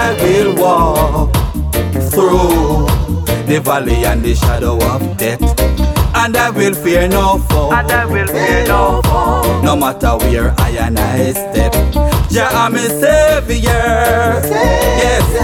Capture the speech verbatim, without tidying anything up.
I will walk through the valley and the shadow of death, and I will fear no foe, And I will fear no foe. no matter where I and I step. Jah am my savior, yes,